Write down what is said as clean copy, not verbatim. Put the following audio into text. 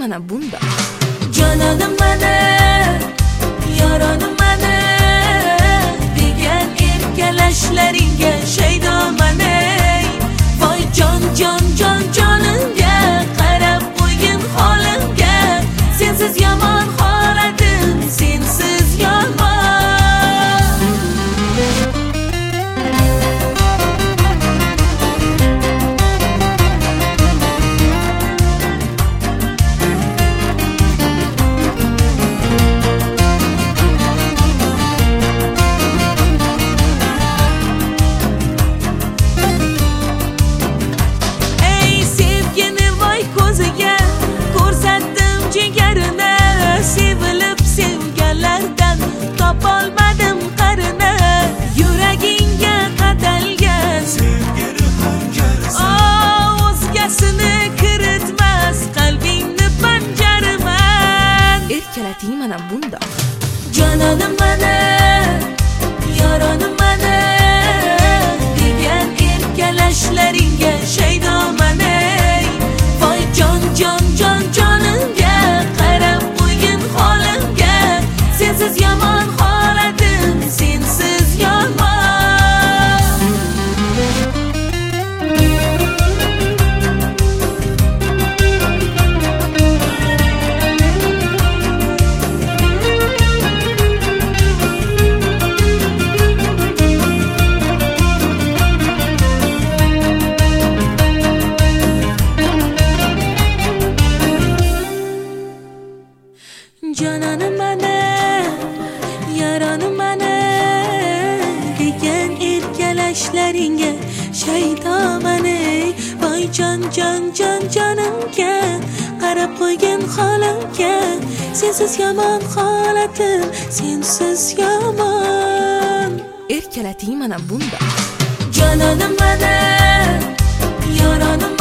mana bunda. Jonanim mana, yoranim mana degan erkalashlaringga shaydoman ey. Voy jon jon jon jonimga qarab qo'ygin holimga. Sensiz yomon holatim, sensiz yomon. Sevilib sevganlardan topolmadim qarini. Yuragingga qadalgan sevgini hanjarisi. O'zgasini kiritmas qalbingni panjaraman. Erkalating mana bunda. Jonanim mana, yoranim mana degan erkalashlaringga shaydoman ey. Voy jon jon jon jonimga qarab qo'ygin holimga. Sensiz yomon holatim, sensiz yomon. Jonanim mana, yoranim mana degan erkalashlaringga shaydoman ey. Voy jon jon jon jonimga qarab qo'ygin holimga. Sensiz yomon holatim, sensiz yomon. Erkalating mana bunda. Jonanim mana, yoranim